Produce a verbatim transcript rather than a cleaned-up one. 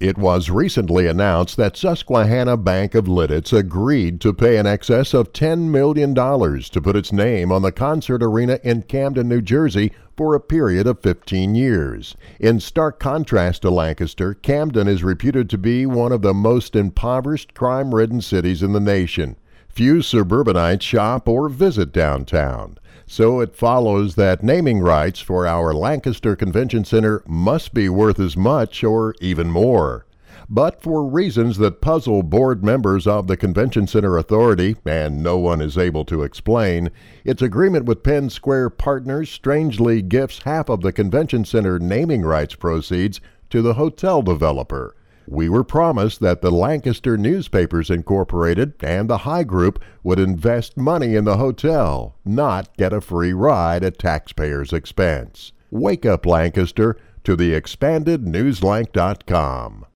It was recently announced that Susquehanna Bank of Lidditz agreed to pay in excess of ten million dollars to put its name on the concert arena in Camden, New Jersey for a period of fifteen years. In stark contrast to Lancaster, Camden is reputed to be one of the most impoverished, crime-ridden cities in the nation. Few suburbanites shop or visit downtown. So it follows that naming rights for our Lancaster Convention Center must be worth as much or even more. But for reasons that puzzle board members of the Convention Center Authority, and no one is able to explain, its agreement with Penn Square Partners strangely gifts half of the Convention Center naming rights proceeds to the hotel developer. We were promised that the Lancaster Newspapers Incorporated and the High Group would invest money in the hotel, not get a free ride at taxpayers' expense. Wake up, Lancaster, to the expanded newslank dot com.